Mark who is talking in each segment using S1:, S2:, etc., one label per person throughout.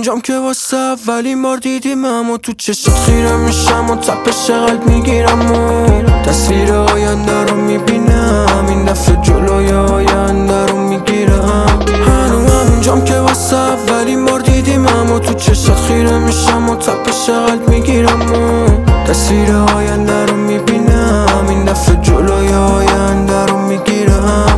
S1: همونجام که واسه اولین بار دیدیمم و تو چشت خیره میشم و تپش قلب میگیرم و تصویر آینده رو میبینم، این دفعه جلوی آینده رو میگیرم. همونجام که واسه اولین بار دیدیمم و تو چشت خیره میشم و تپش قلب میگیرم و تصویر آینده رو میبینم، این دفعه جلوی آینده رو میگیرم.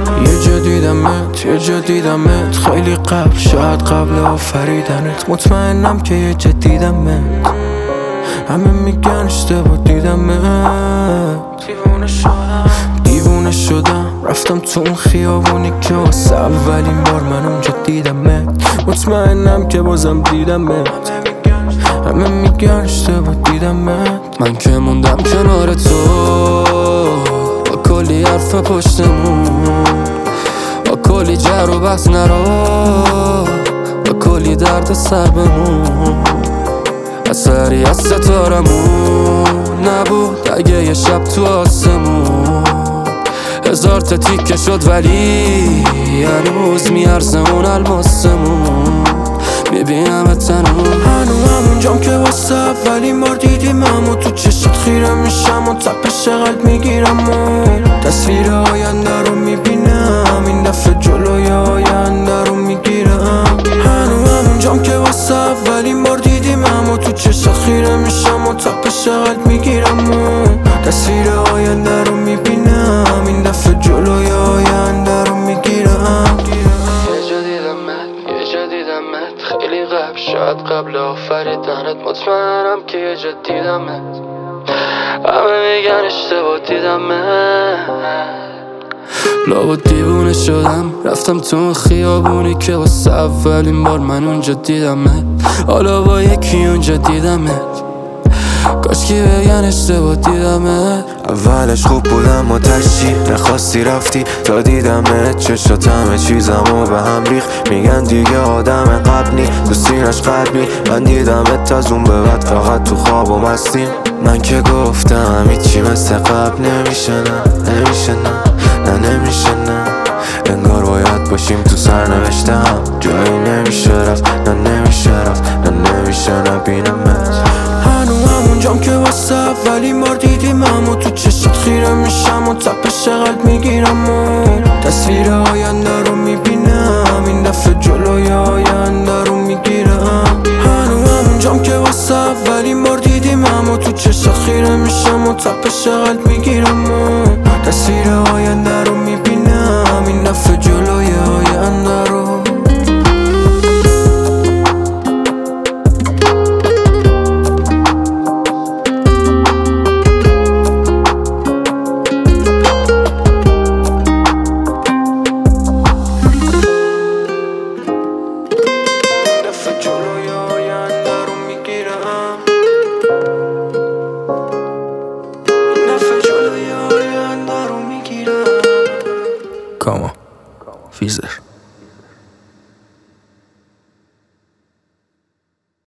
S1: یه جا دیدمت خیلی قبل، شاید قبل آفریدنت. مطمئنم که یه جا دیدمت، همه میگن اشتباه دیدمت. دیوونه شدم رفتم تو اون خیابونی که واسه اولین بار من اونجا دیدمت. مطمئنم که بازم دیدمت، همه میگن اشتباه دیدمت.
S2: من که موندم کنار تو با کلی حرف پشتمون، با کلی جر و بحث نرو، با کلی درد سر بمون. اثری از ستارمون نبود اگه یه شب تو آسمون 1000 تا تیکه شد، ولی هنوز میارزه اون الماسمون. میبینم تنون
S1: همونجام که واسه اولین بار دیدیمم و تو چشت خیره میشم و تپش قلب میگیرم و تصویر آینده رو میبینم، این دفعه جلوی آینده رو میگیرم. همونجام که واسه اولین بار دیدیمم و تو چشت خیره میشم و تپش قلب میگیرم و تصویر آینده رو میبینم، این دفعه جلوی آینده رو میگیرم.
S2: یه جا دیدمت خیلی قبل، شاید قبل آفریدنت. مطمئنم که یه جا دیدمت، همه میگن اشتباه دیدمت. لابد دیوونه شدم رفتم تو اون خیابونی که واسه اولین بار من اونجا دیدمت. حالا با یکی اونجا دیدمت، کاشکی بگن اشتباه دیدمت.
S3: اولش خوب بودم و تشتی نخواستی رفتی تا دیدمت. چشات همه چیزمو به هم ریخ، میگن دیگه آدم قبلی تو سینش قلبی. من دیدمت از اون به بعد فقط تو خواب و مستیم. من که گفتم هیچی مثل قبل نمیشه، نمیشه نمیشه انگار باید باشیم تو سرنوشتم، جایی نمیشه رفت نمیشه رفت نمیشه نبینمت.
S1: همونجام که واسه اولین بار دیدیمم و تو چشت خیره میشم و تپش قلب میگیرم و تصویر آینده رو میبینم، این دفعه جلوی آینده رو میگیرم. همونجام که واسه اولین بار دیدیمم و تو چشت خیره میشم و تپش قلب میگیرم و تصویر آینده رو میبینم، این دفعه جلوی آینده رو. Come on, Fizer.